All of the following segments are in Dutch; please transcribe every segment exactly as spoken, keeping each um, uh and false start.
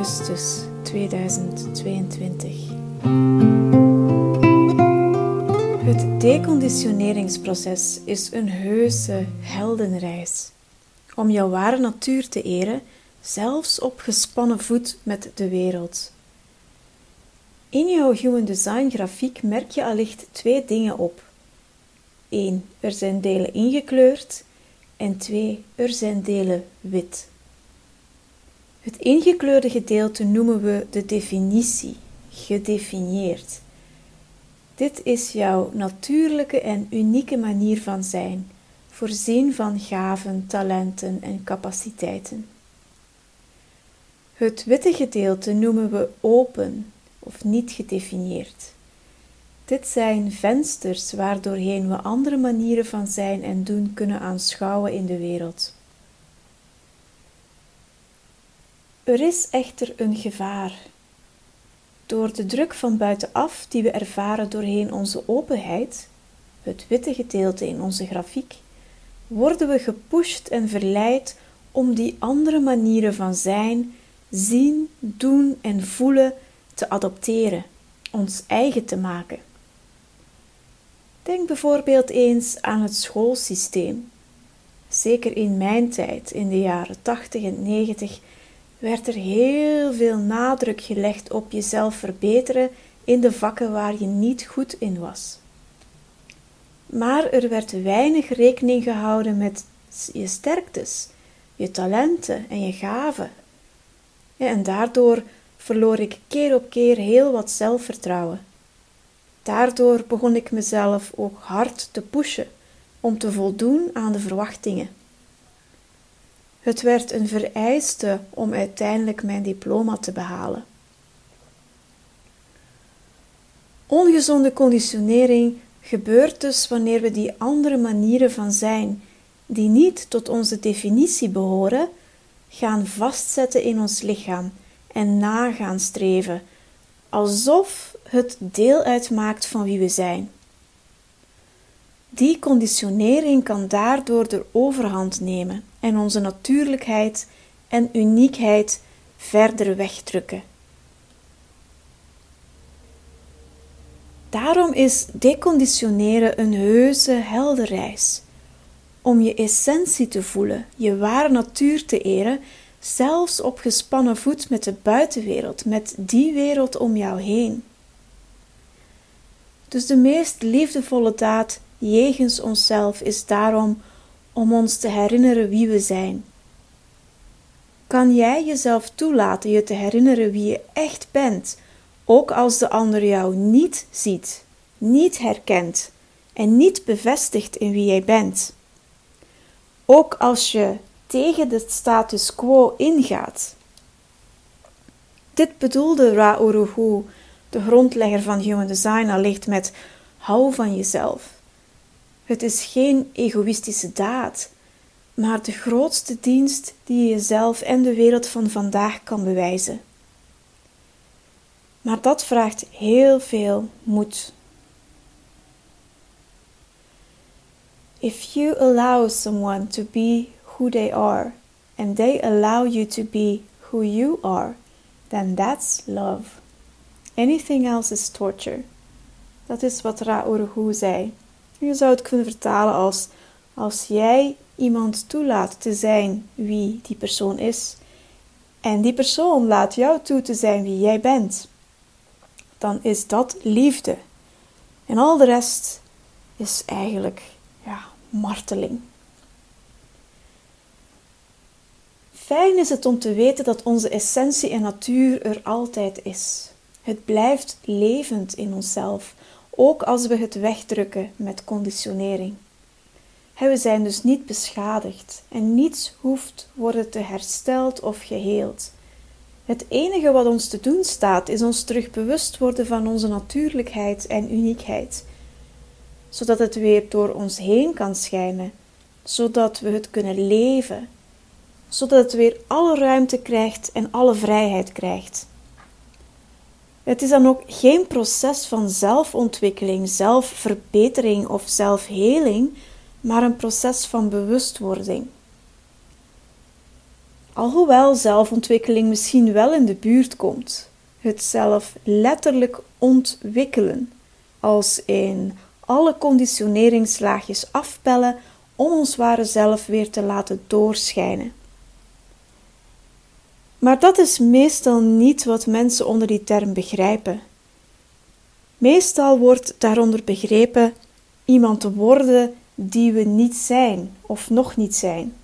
augustus tweeduizend tweeëntwintig. Het deconditioneringsproces is een heuse heldenreis om jouw ware natuur te eren, zelfs op gespannen voet met de wereld. In jouw Human Design grafiek merk je allicht twee dingen op. één. Er zijn delen ingekleurd en twee. Er zijn delen wit. Het ingekleurde gedeelte noemen we de definitie, gedefinieerd. Dit is jouw natuurlijke en unieke manier van zijn, voorzien van gaven, talenten en capaciteiten. Het witte gedeelte noemen we open of niet gedefinieerd. Dit zijn vensters waardoorheen we andere manieren van zijn en doen kunnen aanschouwen in de wereld. Er is echter een gevaar. Door de druk van buitenaf die we ervaren doorheen onze openheid, het witte gedeelte in onze grafiek, worden we gepusht en verleid om die andere manieren van zijn, zien, doen en voelen te adopteren, ons eigen te maken. Denk bijvoorbeeld eens aan het schoolsysteem. Zeker in mijn tijd, in de jaren tachtig en negentig, werd er heel veel nadruk gelegd op jezelf verbeteren in de vakken waar je niet goed in was. Maar er werd weinig rekening gehouden met je sterktes, je talenten en je gaven. Ja, en daardoor verloor ik keer op keer heel wat zelfvertrouwen. Daardoor begon ik mezelf ook hard te pushen om te voldoen aan de verwachtingen. Het werd een vereiste om uiteindelijk mijn diploma te behalen. Ongezonde conditionering gebeurt dus wanneer we die andere manieren van zijn, die niet tot onze definitie behoren, gaan vastzetten in ons lichaam en na gaan streven, alsof het deel uitmaakt van wie we zijn. Die conditionering kan daardoor de overhand nemen en onze natuurlijkheid en uniekheid verder wegdrukken. Daarom is deconditioneren een heuse heldenreis, om je essentie te voelen, je ware natuur te eren, zelfs op gespannen voet met de buitenwereld, met die wereld om jou heen. Dus de meest liefdevolle daad jegens onszelf is daarom om ons te herinneren wie we zijn. Kan jij jezelf toelaten je te herinneren wie je echt bent, ook als de ander jou niet ziet, niet herkent en niet bevestigt in wie jij bent? Ook als je tegen de status quo ingaat. Dit bedoelde Ra Uru Hu, de grondlegger van Human Design, allicht met hou van jezelf. Het is geen egoïstische daad, maar de grootste dienst die je jezelf en de wereld van vandaag kan bewijzen. Maar dat vraagt heel veel moed. If you allow someone to be who they are, and they allow you to be who you are, then that's love. Anything else is torture. Dat is wat Ra Uru Hu zei. Je zou het kunnen vertalen als, als jij iemand toelaat te zijn wie die persoon is, en die persoon laat jou toe te zijn wie jij bent, dan is dat liefde. En al de rest is eigenlijk, ja, marteling. Fijn is het om te weten dat onze essentie en natuur er altijd is. Het blijft levend in onszelf, ook als we het wegdrukken met conditionering. We zijn dus niet beschadigd en niets hoeft worden te hersteld of geheeld. Het enige wat ons te doen staat, is ons terug bewust worden van onze natuurlijkheid en uniekheid, zodat het weer door ons heen kan schijnen, zodat we het kunnen leven, zodat het weer alle ruimte krijgt en alle vrijheid krijgt. Het is dan ook geen proces van zelfontwikkeling, zelfverbetering of zelfheling, maar een proces van bewustwording. Alhoewel zelfontwikkeling misschien wel in de buurt komt. Het zelf letterlijk ontwikkelen, als in alle conditioneringslaagjes afpellen om ons ware zelf weer te laten doorschijnen. Maar dat is meestal niet wat mensen onder die term begrijpen. Meestal wordt daaronder begrepen iemand te worden die we niet zijn of nog niet zijn.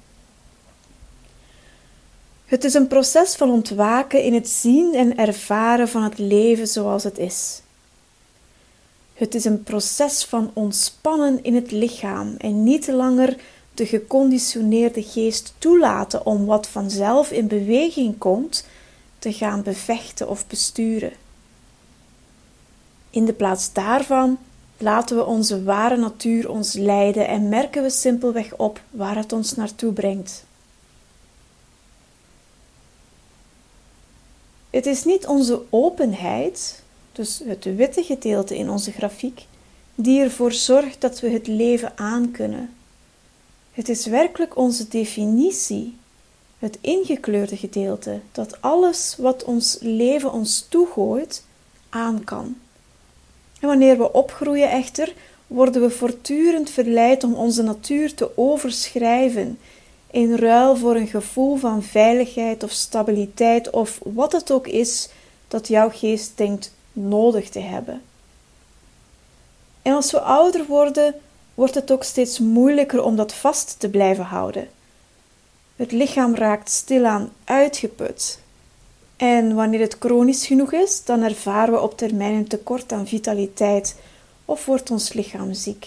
Het is een proces van ontwaken in het zien en ervaren van het leven zoals het is. Het is een proces van ontspannen in het lichaam en niet langer de geconditioneerde geest toelaten om wat vanzelf in beweging komt te gaan bevechten of besturen. In de plaats daarvan laten we onze ware natuur ons leiden en merken we simpelweg op waar het ons naartoe brengt. Het is niet onze openheid, dus het witte gedeelte in onze grafiek, die ervoor zorgt dat we het leven aankunnen. Het is werkelijk onze definitie, het ingekleurde gedeelte, dat alles wat ons leven ons toegooit, aan kan. En wanneer we opgroeien echter, worden we voortdurend verleid om onze natuur te overschrijven, in ruil voor een gevoel van veiligheid of stabiliteit of wat het ook is dat jouw geest denkt nodig te hebben. En als we ouder worden, wordt het ook steeds moeilijker om dat vast te blijven houden. Het lichaam raakt stilaan uitgeput. En wanneer het chronisch genoeg is, dan ervaren we op termijn een tekort aan vitaliteit of wordt ons lichaam ziek.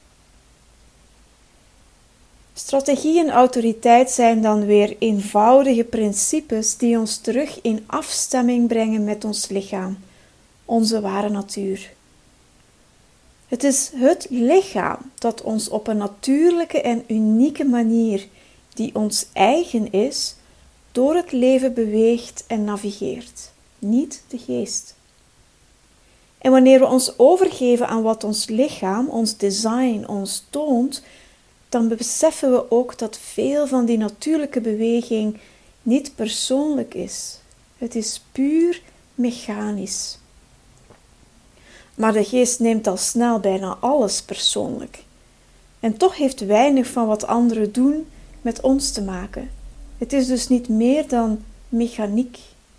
Strategie en autoriteit zijn dan weer eenvoudige principes die ons terug in afstemming brengen met ons lichaam, onze ware natuur. Het is het lichaam dat ons op een natuurlijke en unieke manier, die ons eigen is, door het leven beweegt en navigeert, niet de geest. En wanneer we ons overgeven aan wat ons lichaam, ons design, ons toont, dan beseffen we ook dat veel van die natuurlijke beweging niet persoonlijk is. Het is puur mechanisch. Maar de geest neemt al snel bijna alles persoonlijk. En toch heeft weinig van wat anderen doen met ons te maken. Het is dus niet meer dan mechaniek.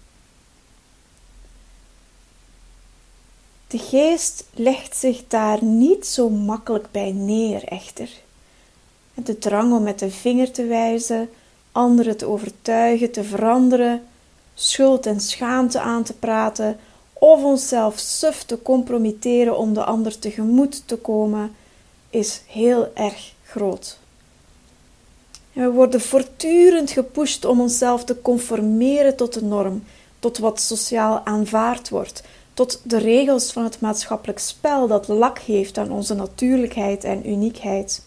De geest legt zich daar niet zo makkelijk bij neer, echter. En de drang om met de vinger te wijzen, anderen te overtuigen, te veranderen, schuld en schaamte aan te praten, of onszelf suf te compromitteren om de ander tegemoet te komen, is heel erg groot. En we worden voortdurend gepusht om onszelf te conformeren tot de norm, tot wat sociaal aanvaard wordt, tot de regels van het maatschappelijk spel dat lak heeft aan onze natuurlijkheid en uniekheid.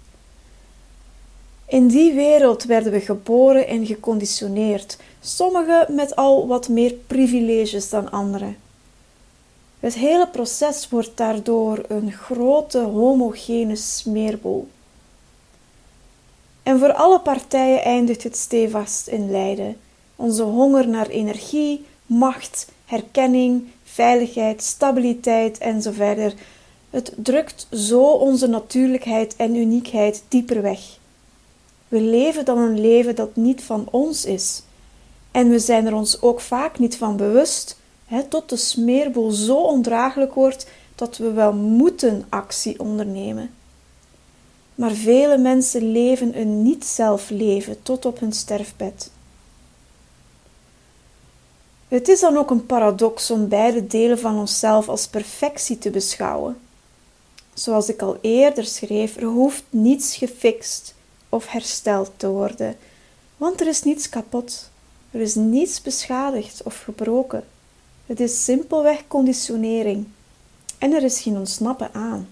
In die wereld werden we geboren en geconditioneerd, sommigen met al wat meer privileges dan anderen. Het hele proces wordt daardoor een grote homogene smeerbol. En voor alle partijen eindigt het stevast in lijden. Onze honger naar energie, macht, herkenning, veiligheid, stabiliteit enzovoort. Het drukt zo onze natuurlijkheid en uniekheid dieper weg. We leven dan een leven dat niet van ons is. En we zijn er ons ook vaak niet van bewust, hè, tot de smeerbol zo ondraaglijk wordt dat we wel moeten actie ondernemen. Maar vele mensen leven een niet-zelfleven tot op hun sterfbed. Het is dan ook een paradox om beide delen van onszelf als perfectie te beschouwen. Zoals ik al eerder schreef, er hoeft niets gefixt of hersteld te worden, want er is niets kapot, er is niets beschadigd of gebroken. Het is simpelweg conditionering en er is geen ontsnappen aan.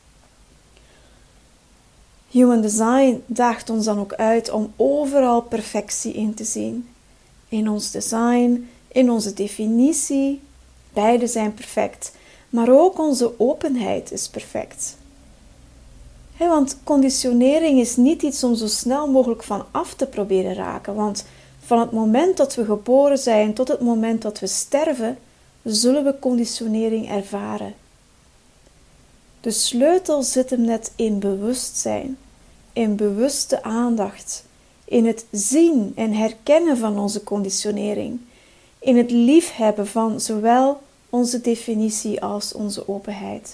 Human Design daagt ons dan ook uit om overal perfectie in te zien. In ons design, in onze definitie, beide zijn perfect, maar ook onze openheid is perfect. He, want conditionering is niet iets om zo snel mogelijk van af te proberen raken, want Van het moment dat we geboren zijn tot het moment dat we sterven, zullen we conditionering ervaren. De sleutel zit hem net in bewustzijn, in bewuste aandacht, in het zien en herkennen van onze conditionering, in het liefhebben van zowel onze definitie als onze openheid.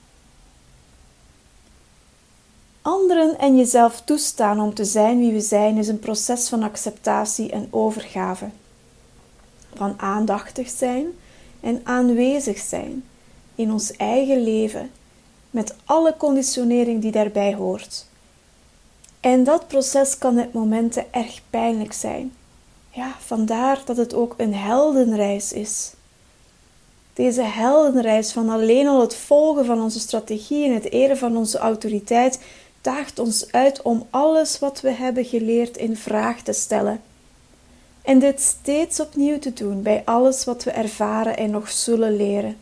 Anderen en jezelf toestaan om te zijn wie we zijn is een proces van acceptatie en overgave. Van aandachtig zijn en aanwezig zijn in ons eigen leven, met alle conditionering die daarbij hoort. En dat proces kan met momenten erg pijnlijk zijn. Ja, vandaar dat het ook een heldenreis is. Deze heldenreis van alleen al het volgen van onze strategie en het eren van onze autoriteit daagt ons uit om alles wat we hebben geleerd in vraag te stellen. En dit steeds opnieuw te doen bij alles wat we ervaren en nog zullen leren.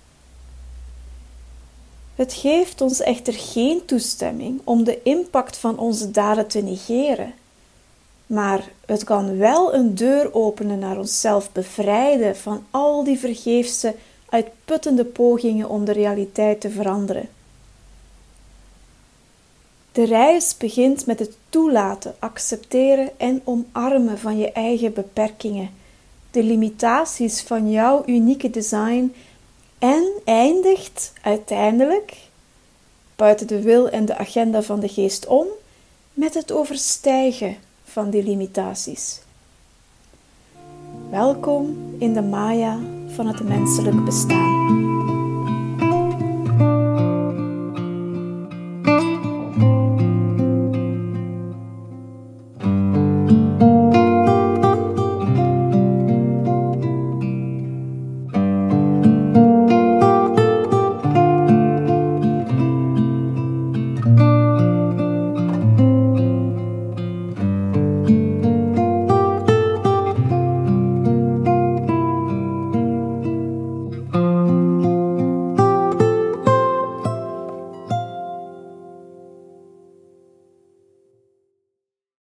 Het geeft ons echter geen toestemming om de impact van onze daden te negeren. Maar het kan wel een deur openen naar onszelf bevrijden van al die vergeefse, uitputtende pogingen om de realiteit te veranderen. De reis begint met het toelaten, accepteren en omarmen van je eigen beperkingen, de limitaties van jouw unieke design en eindigt uiteindelijk, buiten de wil en de agenda van de geest om, met het overstijgen van die limitaties. Welkom in de Maya van het menselijk bestaan.